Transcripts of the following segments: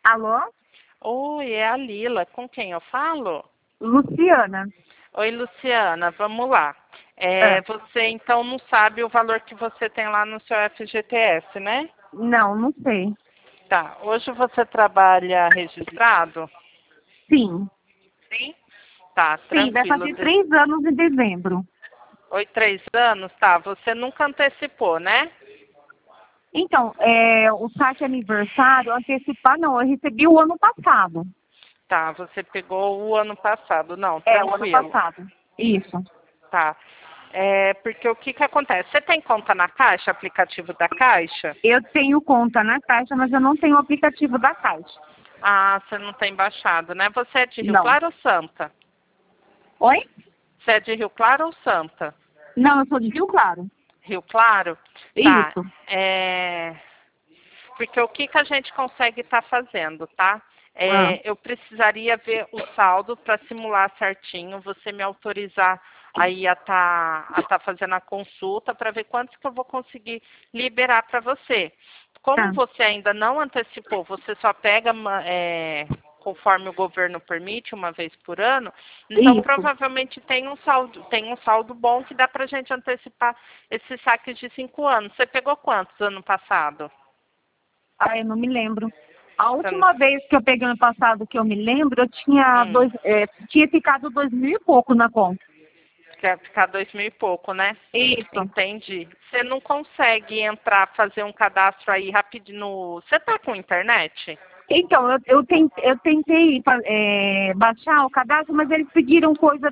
Alô? Oi, é a Lila. Com quem eu falo? Luciana. Oi, Luciana, vamos lá. Ah, Você então não sabe o valor que você tem lá no seu FGTS, né? não sei. Tá. Hoje você trabalha registrado? Sim. Sim. Tá, Sim, vai tranquilo. fazer 3 anos em dezembro. Oi, 3 anos? Tá. Você nunca antecipou, né? Então, o saque aniversário, antecipar não, eu recebi o ano passado. Tá, você pegou o ano passado. Não, O ano tranquilo. passado. Isso. Tá. Porque o que que acontece? Você tem conta na Caixa, aplicativo da Caixa? Eu tenho conta na Caixa, mas eu não tenho o aplicativo da Caixa. Ah, você não tem baixado, né? Você é de Rio Não. Claro ou Santa? Oi? Você é de Rio Claro ou Santa? Não, eu sou de Rio Claro. Rio Claro? Tá. Isso. Porque o que que a gente consegue estar fazendo, tá? Ah, Eu precisaria ver o saldo para simular certinho, você me autorizar aí a tá fazendo a consulta para ver quantos que eu vou conseguir liberar para você. Como tá. você ainda não antecipou, você só pega conforme o governo permite, uma vez por ano, então Isso. provavelmente tem um saldo bom que dá para a gente antecipar esses saques de 5 anos. Você pegou quantos ano passado? Ah, eu não me lembro. A Você não- última vez que eu peguei ano passado que eu me lembro, eu tinha Hum, tinha ficado 2.000 e pouco na conta. quer ficar 2 mil e pouco, né? Isso. Entendi. Você não consegue entrar, fazer um cadastro aí rapidinho no... Você tá com internet? Então, eu tentei baixar o cadastro, mas eles pediram coisa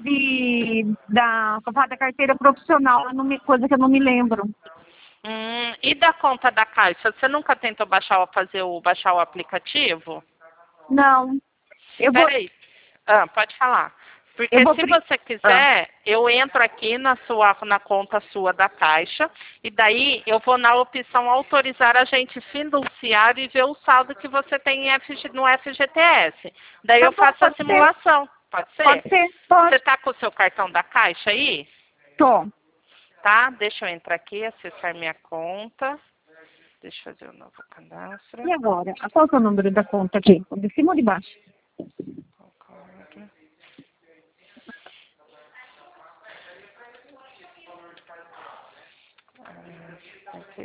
da carteira profissional, coisa que eu não me lembro. E da conta da Caixa? Você nunca tentou baixar o aplicativo? Não. Eu vou, Peraí. Pode falar. eu Porque vou, se você ah, quiser, eu entro aqui na conta sua da Caixa e daí eu vou na opção autorizar a gente financiar e ver o saldo que você tem no FGTS. Daí tá eu bom, faço a pode ser, simulação. Pode ser? pode ser, Você pode. está com o seu cartão da Caixa aí? Tô. Tá? Deixa eu entrar aqui, acessar minha conta. Deixa eu fazer um novo cadastro. E agora? Qual que é o número da conta aqui? O de cima ou de baixo? Aqui.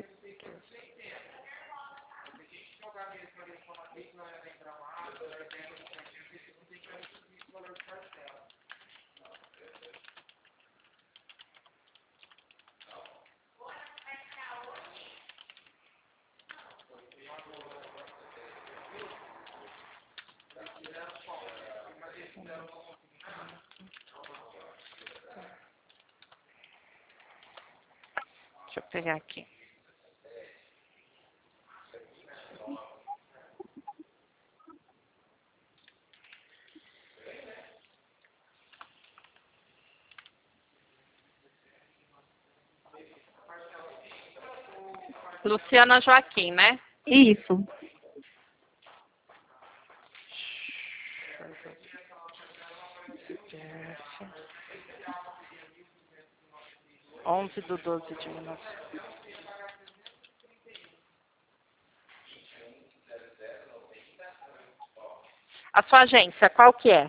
Deixa eu pegar aqui. Luciana Joaquim, né? Isso. 11/12/19. A sua agência, qual que é?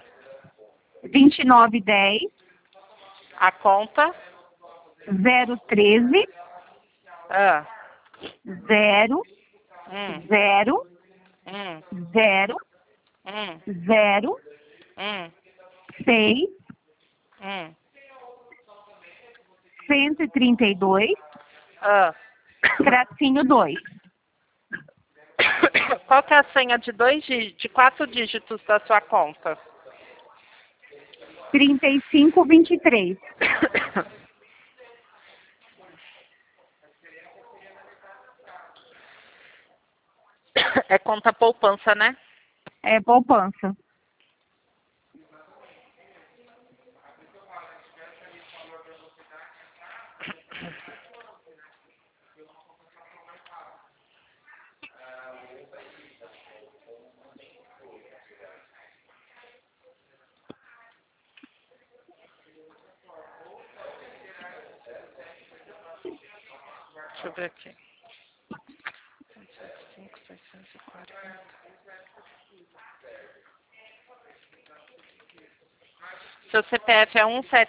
2910 A conta? 013 Ah, 0 hum, 0 hum, 0 hum, 0 hum, 6 hum. 132 Ah. tracinho 2. Qual que é a senha de 4 dígitos da sua conta? 3523. É conta poupança, né? É poupança. Deixa eu ver aqui. 175, 640. Seu CPF é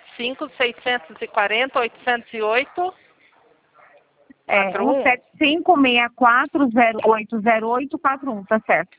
175-640-808. É 41? 175-64080841, tá certo.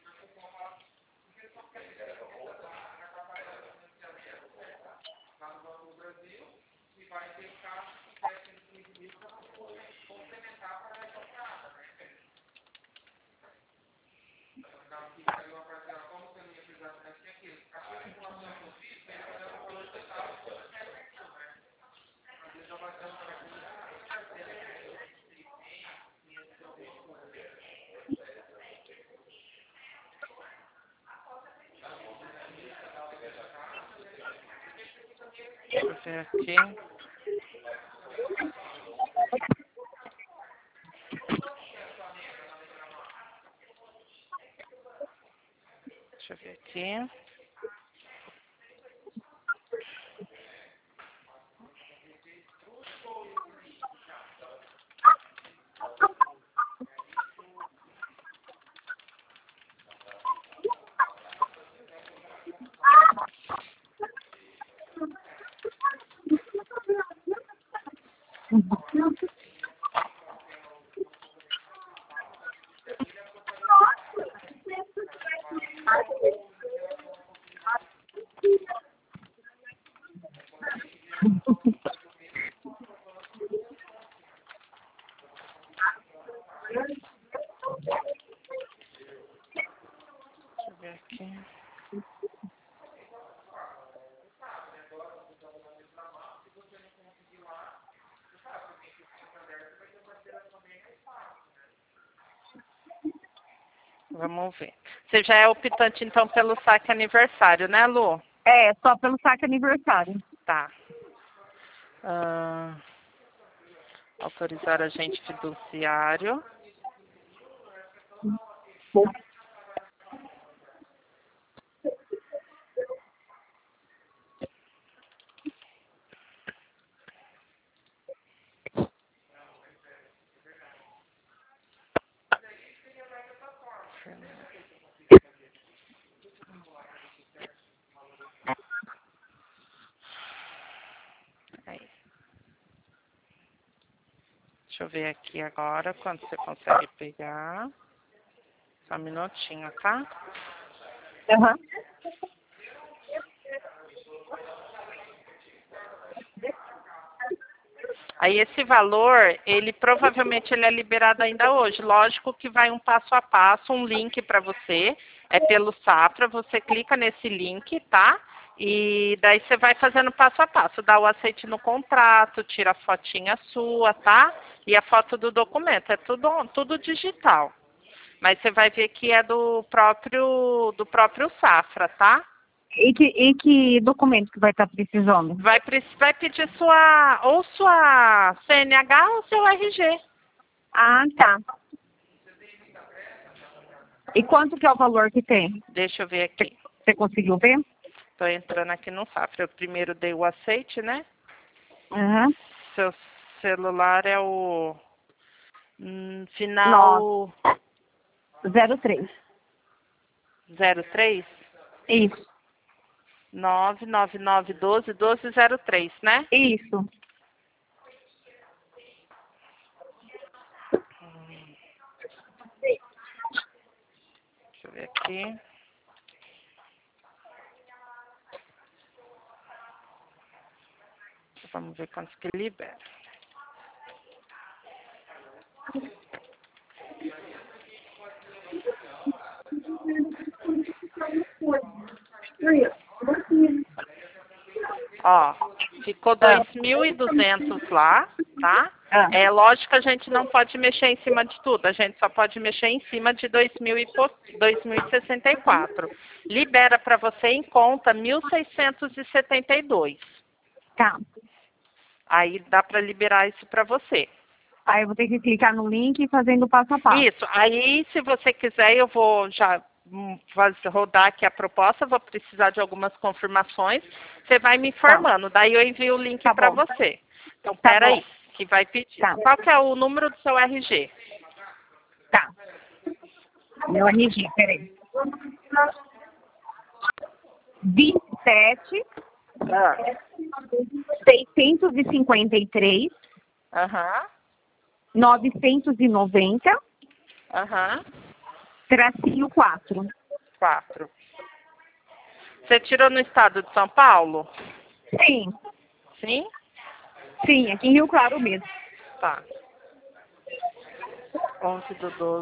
Deixa eu ver aqui. Deixa eu ver aqui. Deixa eu ver aqui. Vamos ver. Você já é optante, então, pelo saque aniversário, né, Lu? É, só pelo saque aniversário. Tá. Autorizar agente fiduciário. Aí. Deixa eu ver aqui agora quando você consegue pegar. Só um minutinho, tá? Aham. Aí esse valor, ele provavelmente ele é liberado ainda hoje. Lógico que vai um passo a passo, um link para você. É pelo Safra, você clica nesse link, tá? E daí você vai fazendo passo a passo. Dá o aceite no contrato, tira a fotinha sua, tá? E a foto do documento. É tudo digital. Mas você vai ver que é do próprio Safra, tá? E que documento que vai estar precisando? Vai pedir sua CNH ou seu RG. Ah, tá. E quanto que é o valor que tem? Deixa eu ver aqui. Você conseguiu ver? Tô entrando aqui no Safra. Eu primeiro dei o aceite, né? Uhum. Seu celular é o final 03. 03? Isso. 99912-1203, né? Isso. Deixa eu ver aqui. Vamos ver quantos que libera. Ó, ficou 2.200 lá, tá? Ah. É lógico que a gente não pode mexer em cima de tudo, a gente só pode mexer em cima de 2.064. Libera para você em conta 1.672. Tá. Aí dá para liberar isso para você. Aí eu vou ter que clicar no link e fazendo passo a passo. Isso, aí se você quiser eu vou já rodar aqui a proposta, vou precisar de algumas confirmações, você vai me informando, daí eu envio o link Tá para bom. você. Então, Tá peraí, bom. que vai pedir. Tá. Qual que é o número do seu RG? Tá. Meu RG, peraí. 27 Ah. 653, Aham. 990, Aham. tracinho 4. 4. Você tirou no estado de São Paulo? Sim, Sim? sim, aqui em Rio Claro mesmo. Tá. 11/12.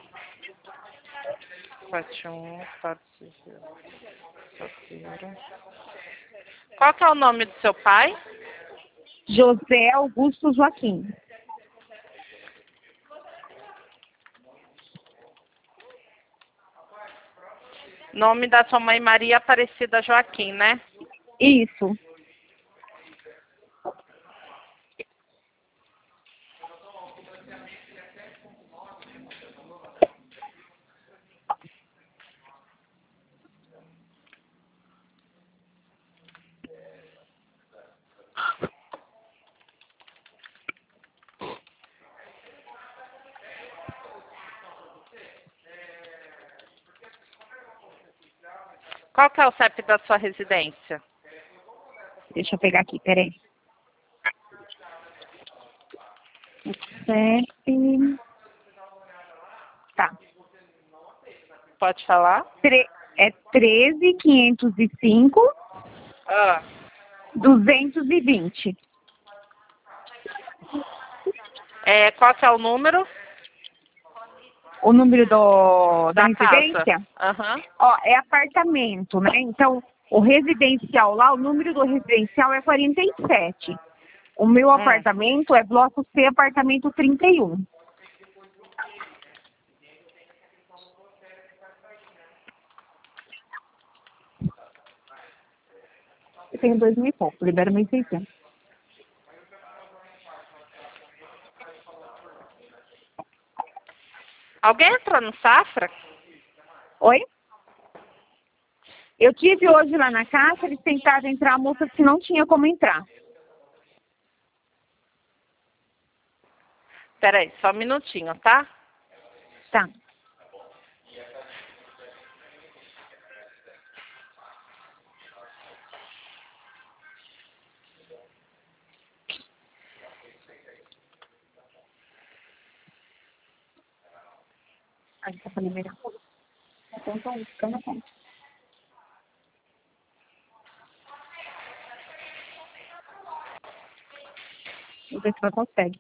71, estado civil. Solteiro. Qual que é o nome do seu pai? José Augusto Joaquim. Nome da sua mãe Maria Aparecida Joaquim, né? Isso. Qual que é o CEP da sua residência? Deixa eu pegar aqui, peraí. CEP. Tá. Pode falar? É 13.505, Ah. 220. Qual que é o número? O número da residência? Casa. Aham. Ó, é apartamento, né? Então, o residencial lá, o número do residencial é 47. O meu apartamento é bloco C, apartamento 31. Eu tenho 2.000 e pouco, libero 1.600. Alguém entrou no Safra? Oi? Eu tive hoje lá na caixa, eles tentaram entrar, a moça que não tinha como entrar. Peraí, só um minutinho, tá? Tá. A gente tá pra liberar. Então, tô ficando com. Vamos ver se ela consegue.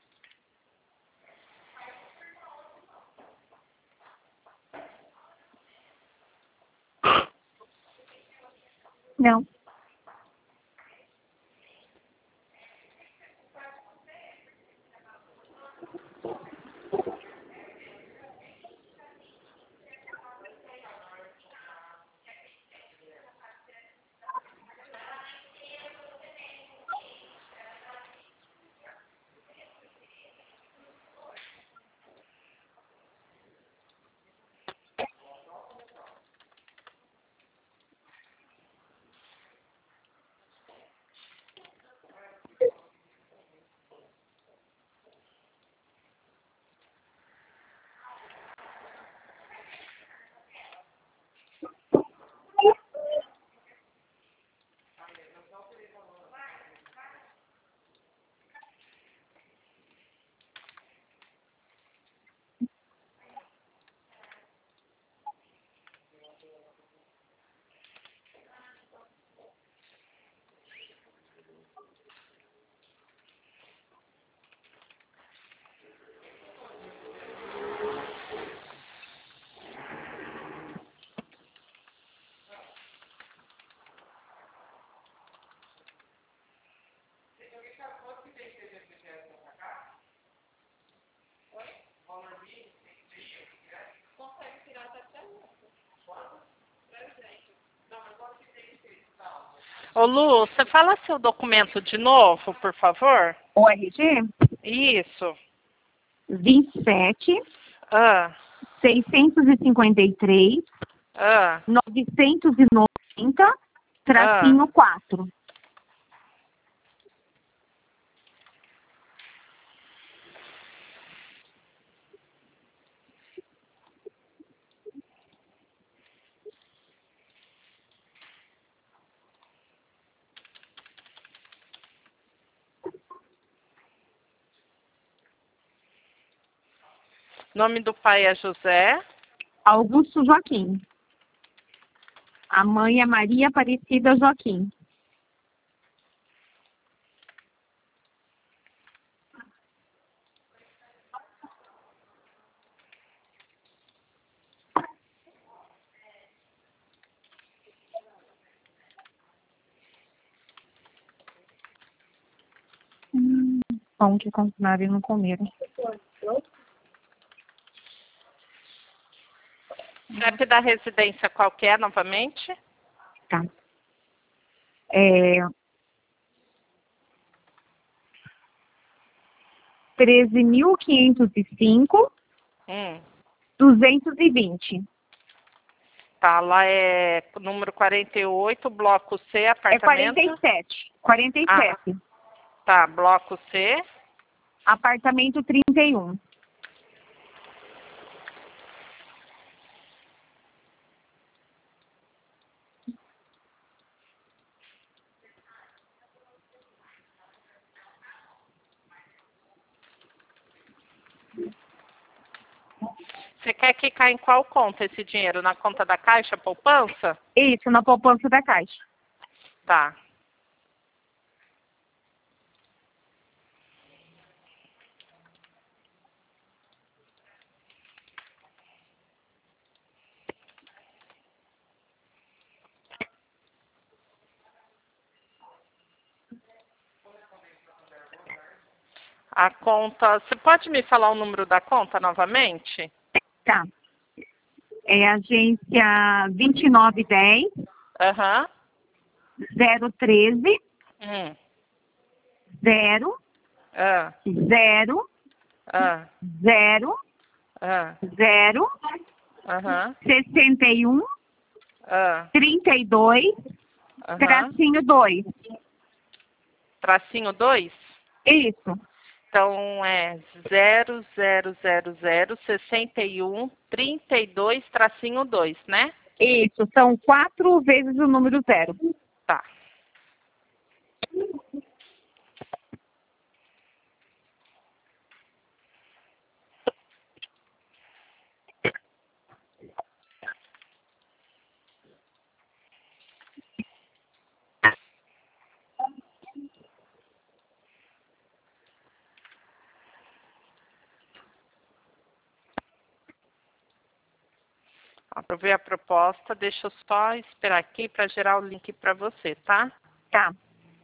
Não. Ô Lu, você fala seu documento de novo, por favor? O RG? Isso. 27, Ah, 653, ah, 990, ah. tracinho 4. Nome do pai é José. Augusto Joaquim. A mãe é Maria Aparecida Joaquim. Pão que continuaram e não comeram. CEP da residência qualquer, novamente? Tá. 13.505, Hum. 220. Tá, lá é número 48, bloco C, É apartamento. 47. 47. Tá, bloco C. Apartamento 31. Você quer que caia em qual conta esse dinheiro? Na conta da Caixa Poupança? Isso, na poupança da Caixa. Tá. A conta. Você pode me falar o número da conta novamente? Tá. É agência 2910 Aham. 013 Hum. 0 Ah. 0 Ah. 0 Ah. 0 Aham. 61 Ah. 32 Aham. tracinho 2. Tracinho 2? Isso. Então é 00006132-2, né? Isso. São 4 vezes o número 0. Tá. Aprovei a proposta, deixa eu só esperar aqui para gerar o link para você, tá? Tá.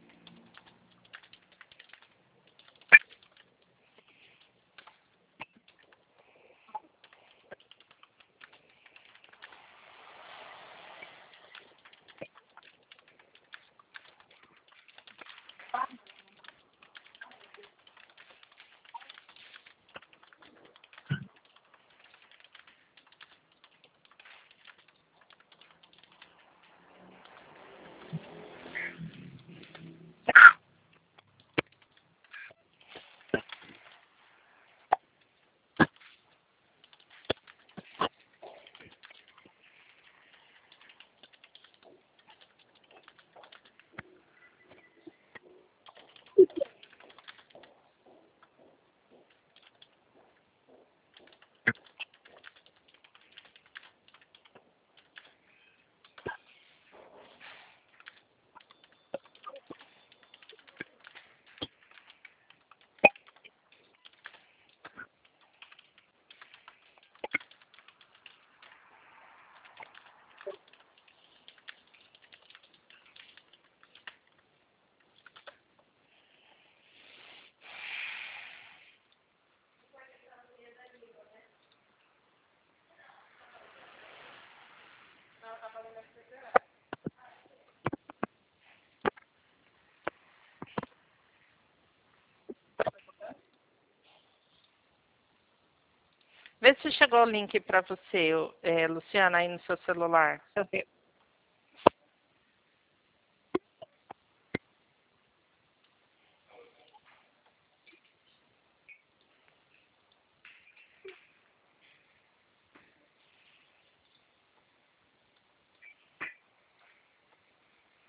Vê se chegou o link para você, Luciana, aí no seu celular. Deixa eu ver.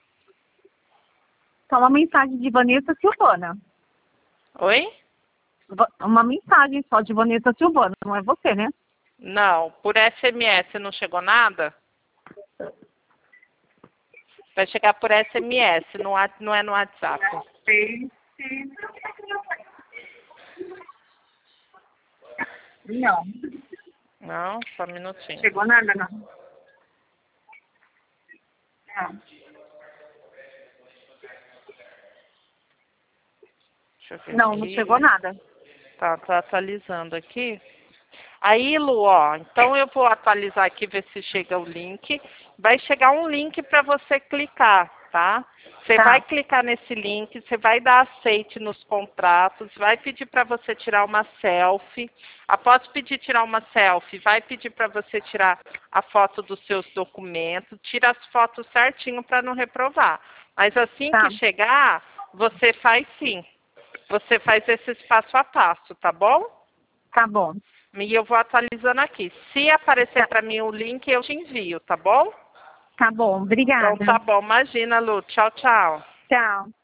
Só uma mensagem de Vanessa Silvana. Oi? Uma mensagem só de Vanessa Silvana, não é você, né? Não, por SMS não chegou nada? Vai chegar por SMS, não é no WhatsApp. Não. Não, só um minutinho. Chegou nada, não. Não. Deixa eu ver Não, aqui. não chegou nada. Tá atualizando aqui. Aí, Lu, ó, então eu vou atualizar aqui, ver se chega o link. Vai chegar um link para você clicar, tá? Você Tá. vai clicar nesse link, você vai dar aceite nos contratos, vai pedir para você tirar uma selfie. Após pedir tirar uma selfie, vai pedir para você tirar a foto dos seus documentos, tira as fotos certinho para não reprovar. Mas assim Tá. que chegar, você faz sim. Você faz esse passo a passo, tá bom? Tá bom. E eu vou atualizando aqui. Se aparecer para mim o link, eu te envio, tá bom? Tá bom. Obrigada. Então tá bom. Imagina, Lu. Tchau, tchau. Tchau.